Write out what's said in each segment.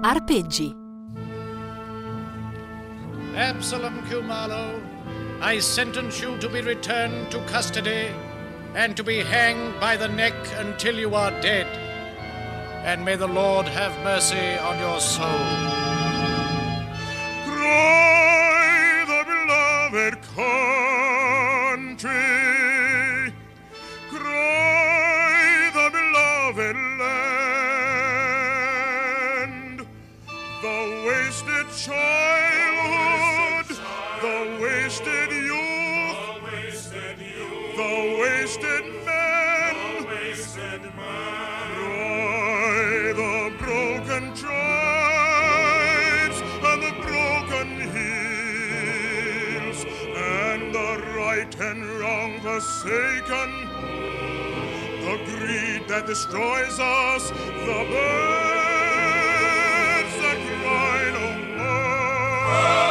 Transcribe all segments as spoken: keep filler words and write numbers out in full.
Arpeggi. Absalom Kumalo, I sentence you to be returned to custody and to be hanged by the neck until you are dead. And may the Lord have mercy on your soul. Cry the beloved country, cry the beloved land, the wasted childhood, the wasted youth, the wasted men, cry the broken tribes and the broken hills, and the right and wrong forsaken, the greed that destroys us, the birds that cry no more.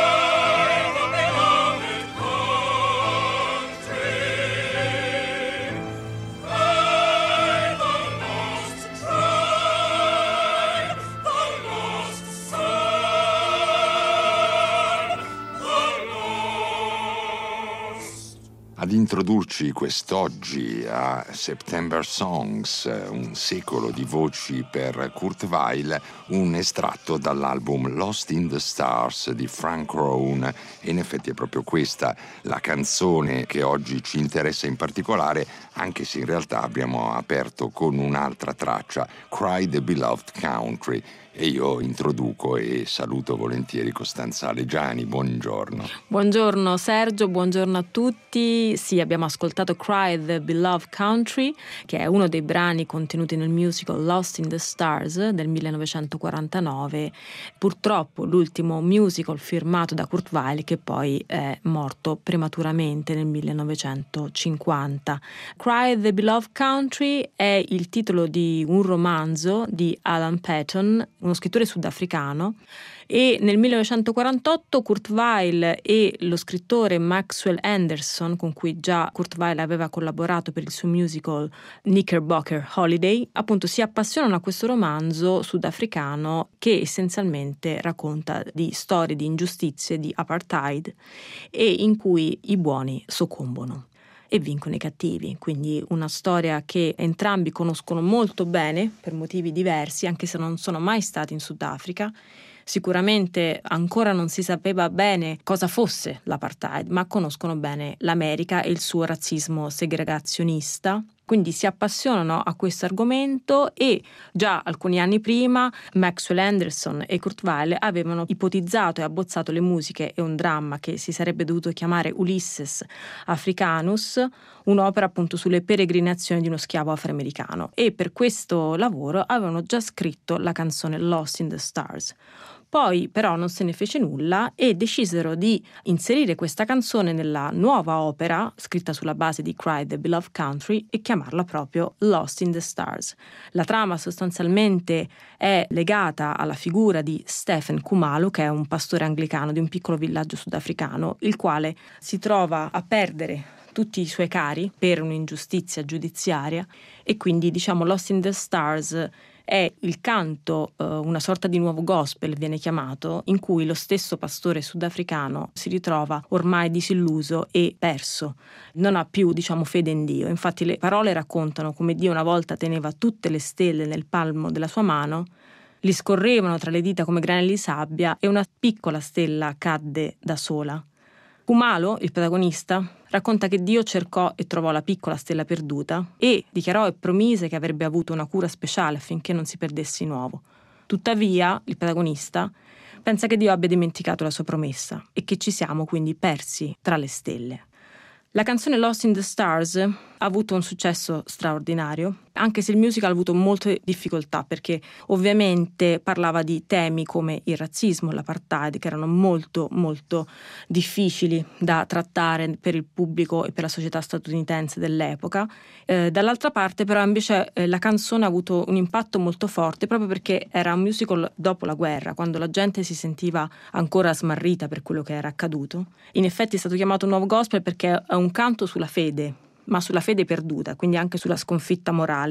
Ad introdurci quest'oggi a September Songs, un secolo di voci per Kurt Weill, un estratto dall'album Lost in the Stars di Frank Rowan, e in effetti è proprio questa la canzone che oggi ci interessa in particolare, anche se in realtà abbiamo aperto con un'altra traccia, Cry the Beloved Country. E io introduco e saluto volentieri Costanza Alegiani. Buongiorno. Buongiorno Sergio, buongiorno a tutti. Sì, abbiamo ascoltato Cry the Beloved Country, che è uno dei brani contenuti nel musical Lost in the Stars del millenovecentoquarantanove, purtroppo l'ultimo musical firmato da Kurt Weill, che poi è morto prematuramente nel millenovecentocinquanta. Cry the Beloved Country è il titolo di un romanzo di Alan Paton, uno scrittore sudafricano, e nel millenovecentoquarantotto Kurt Weill e lo scrittore Maxwell Anderson, con cui già Kurt Weill aveva collaborato per il suo musical Knickerbocker Holiday, appunto si appassionano a questo romanzo sudafricano che essenzialmente racconta di storie di ingiustizie, di apartheid, e in cui i buoni soccombono e vincono i cattivi. Quindi una storia che entrambi conoscono molto bene per motivi diversi, anche se non sono mai stati in Sudafrica. Sicuramente ancora non si sapeva bene cosa fosse l'apartheid, ma conoscono bene l'America e il suo razzismo segregazionista. Quindi si appassionano a questo argomento, e già alcuni anni prima Maxwell Anderson e Kurt Weill avevano ipotizzato e abbozzato le musiche e un dramma che si sarebbe dovuto chiamare Ulysses Africanus, un'opera appunto sulle peregrinazioni di uno schiavo afroamericano, e per questo lavoro avevano già scritto la canzone Lost in the Stars. Poi però non se ne fece nulla e decisero di inserire questa canzone nella nuova opera scritta sulla base di Cry the Beloved Country e chiamarla proprio Lost in the Stars. La trama sostanzialmente è legata alla figura di Stephen Khumalo, che è un pastore anglicano di un piccolo villaggio sudafricano, il quale si trova a perdere tutti i suoi cari per un'ingiustizia giudiziaria, e quindi diciamo Lost in the Stars è il canto, eh, una sorta di nuovo gospel viene chiamato, in cui lo stesso pastore sudafricano si ritrova ormai disilluso e perso, non ha più diciamo fede in Dio. Infatti le parole raccontano come Dio una volta teneva tutte le stelle nel palmo della sua mano, li scorrevano tra le dita come granelli di sabbia e una piccola stella cadde da sola. Khumalo, il protagonista, racconta che Dio cercò e trovò la piccola stella perduta e dichiarò e promise che avrebbe avuto una cura speciale affinché non si perdesse di nuovo. Tuttavia, il protagonista pensa che Dio abbia dimenticato la sua promessa e che ci siamo quindi persi tra le stelle. La canzone Lost in the Stars ha avuto un successo straordinario, anche se il musical ha avuto molte difficoltà, perché ovviamente parlava di temi come il razzismo, l'apartheid, che erano molto molto difficili da trattare per il pubblico e per la società statunitense dell'epoca. Eh, dall'altra parte però invece eh, la canzone ha avuto un impatto molto forte, proprio perché era un musical dopo la guerra, quando la gente si sentiva ancora smarrita per quello che era accaduto. In effetti è stato chiamato nuovo gospel perché è un canto sulla fede, ma sulla fede perduta, quindi anche sulla sconfitta morale,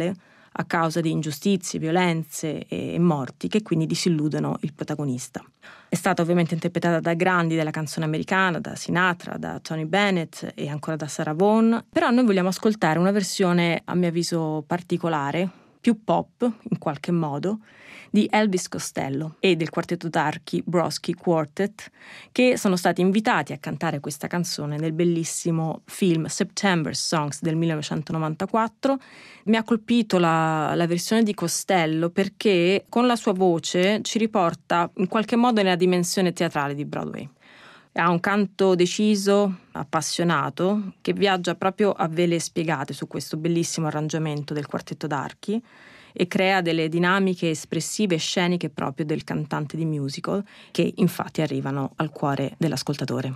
a causa di ingiustizie, violenze e morti, che quindi disilludono il protagonista. È stata ovviamente interpretata da grandi della canzone americana, da Sinatra, da Tony Bennett e ancora da Sarah Vaughan, però noi vogliamo ascoltare una versione a mio avviso particolare, più pop in qualche modo, di Elvis Costello e del quartetto d'archi Brodsky Quartet, che sono stati invitati a cantare questa canzone nel bellissimo film September Songs del millenovecentonovantaquattro. Mi ha colpito la, la versione di Costello perché con la sua voce ci riporta in qualche modo nella dimensione teatrale di Broadway. Ha un canto deciso, appassionato, che viaggia proprio a vele spiegate su questo bellissimo arrangiamento del quartetto d'archi e crea delle dinamiche espressive e sceniche proprio del cantante di musical, che infatti arrivano al cuore dell'ascoltatore.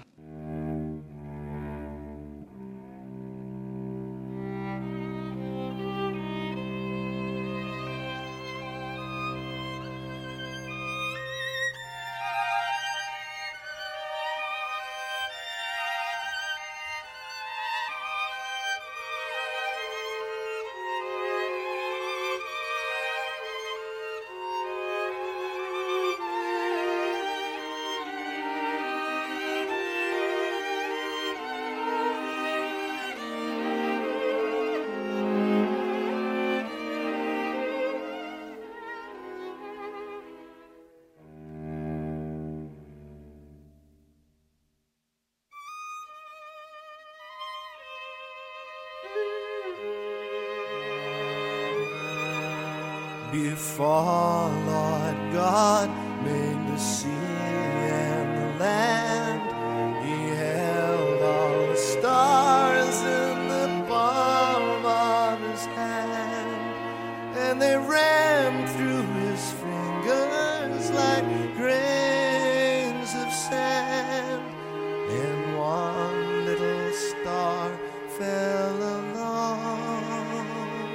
Before Lord God made the sea and the land, He held all the stars in the palm of His hand, and they ran through His fingers like grains of sand, and one little star fell along.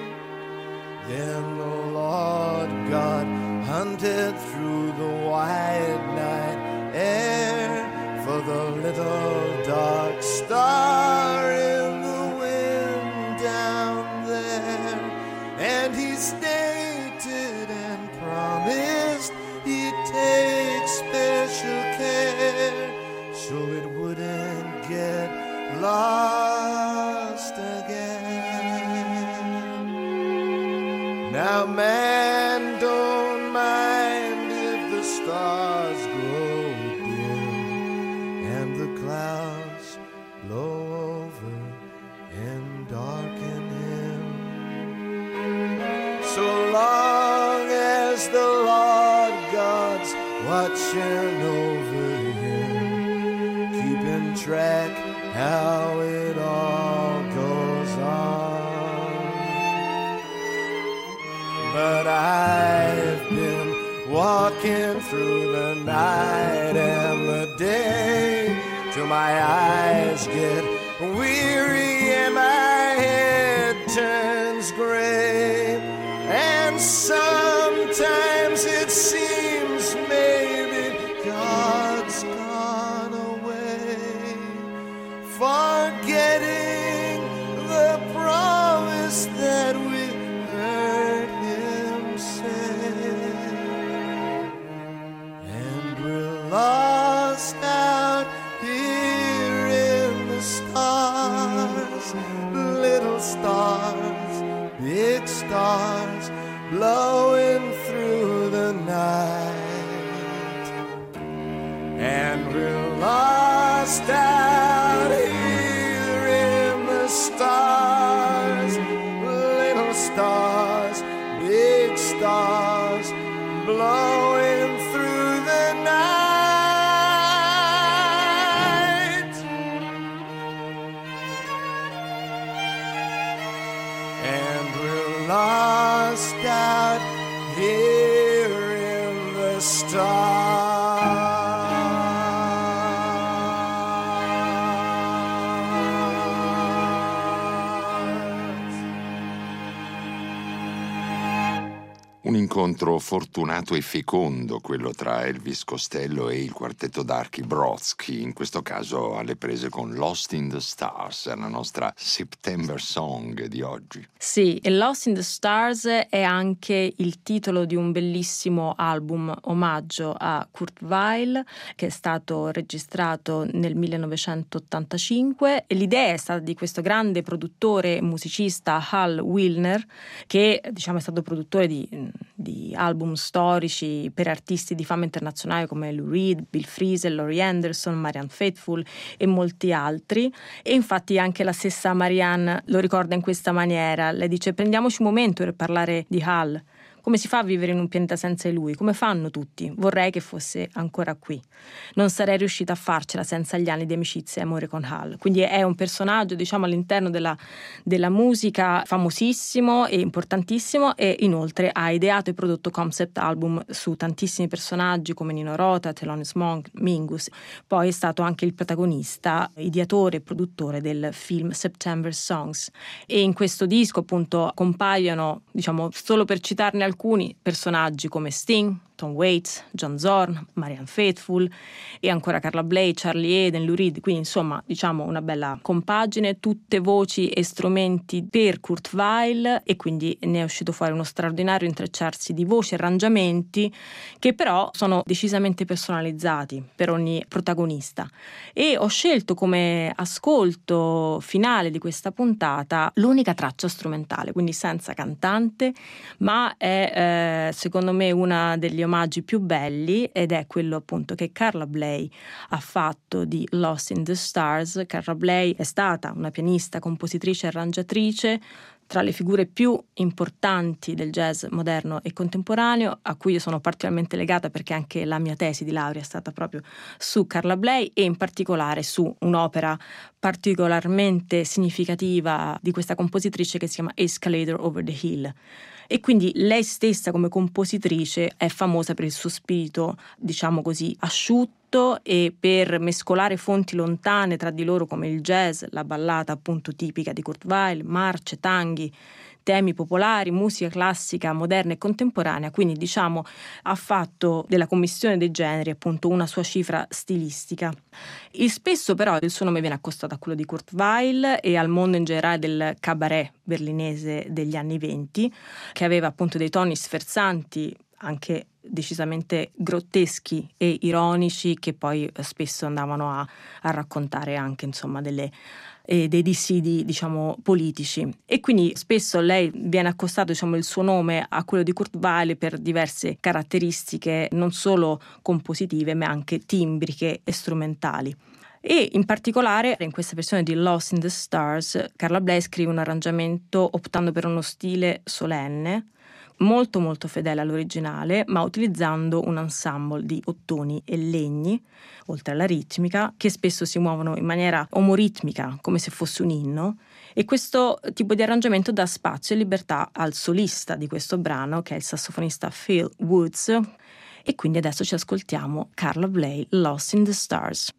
Then the Lord God hunted through the wide night air for the little dark star in the wind down there, and He stated and promised He'd take special care so it wouldn't get lost again. Now man don't mind if the stars grow dim and the clouds blow over and darken Him, so long as the Lord God's watching over Him, keeping track how it all goes on. But I've been walking through the night and the day till my eyes get weary and my head turns gray, and sometimes it seems maybe God's gone away, forgetting the promise that we heard Him say, and we're lost out here in the stars, little stars, big stars, blowing through the night, and we're lost out here in the stars, little stars, big stars, blowing through the night, and we're lost out here in the stars. Un incontro fortunato e fecondo, quello tra Elvis Costello e il quartetto d'archi Brodsky, in questo caso alle prese con Lost in the Stars, la nostra September Song di oggi. Sì, e Lost in the Stars è anche il titolo di un bellissimo album omaggio a Kurt Weill che è stato registrato nel millenovecentottantacinque, e l'idea è stata di questo grande produttore e musicista Hal Willner, che diciamo è stato produttore di di album storici per artisti di fama internazionale come Lou Reed, Bill Frisell, Laurie Anderson, Marianne Faithfull e molti altri. E infatti anche la stessa Marianne lo ricorda in questa maniera. Lei dice: prendiamoci un momento per parlare di Hal. Come si fa a vivere in un pianeta senza di lui? Come fanno tutti? Vorrei che fosse ancora qui. Non sarei riuscita a farcela senza gli anni di amicizia e amore con Hal. Quindi è un personaggio, diciamo, all'interno della, della musica famosissimo e importantissimo, e inoltre ha ideato e prodotto concept album su tantissimi personaggi come Nino Rota, Thelonious Monk, Mingus. Poi è stato anche il protagonista, ideatore e produttore del film September Songs. E in questo disco appunto compaiono, diciamo, solo per citarne alcuni, alcuni personaggi come Sting, Tom Waits, John Zorn, Marianne Faithfull e ancora Carla Bley, Charlie Eden, Lou Reed. Quindi insomma diciamo una bella compagine, tutte voci e strumenti per Kurt Weill, e quindi ne è uscito fuori uno straordinario intrecciarsi di voci e arrangiamenti che però sono decisamente personalizzati per ogni protagonista. E ho scelto come ascolto finale di questa puntata l'unica traccia strumentale, quindi senza cantante, ma è eh, secondo me una degli omaggi più belli, ed è quello appunto che Carla Bley ha fatto di Lost in the Stars. Carla Bley è stata una pianista, compositrice e arrangiatrice, tra le figure più importanti del jazz moderno e contemporaneo, a cui io sono particolarmente legata perché anche la mia tesi di laurea è stata proprio su Carla Bley, e in particolare su un'opera particolarmente significativa di questa compositrice che si chiama Escalator Over the Hill. E quindi lei stessa come compositrice è famosa per il suo spirito, diciamo così, asciutto, e per mescolare fonti lontane tra di loro come il jazz, la ballata appunto tipica di Kurt Weill, marce, tanghi, temi popolari, musica classica, moderna e contemporanea. Quindi diciamo ha fatto della commissione dei generi appunto una sua cifra stilistica. E spesso però il suo nome viene accostato a quello di Kurt Weill e al mondo in generale del cabaret berlinese degli anni venti, che aveva appunto dei toni sferzanti, anche decisamente grotteschi e ironici, che poi spesso andavano a, a raccontare anche insomma delle e dei dissidi diciamo politici. E quindi spesso lei viene accostato diciamo il suo nome a quello di Kurt Weill per diverse caratteristiche non solo compositive ma anche timbriche e strumentali. E in particolare in questa versione di Lost in the Stars Carla Bley scrive un arrangiamento optando per uno stile solenne, molto molto fedele all'originale, ma utilizzando un ensemble di ottoni e legni, oltre alla ritmica, che spesso si muovono in maniera omoritmica, come se fosse un inno. E questo tipo di arrangiamento dà spazio e libertà al solista di questo brano, che è il sassofonista Phil Woods. E quindi adesso ci ascoltiamo Carla Bley, Lost in the Stars.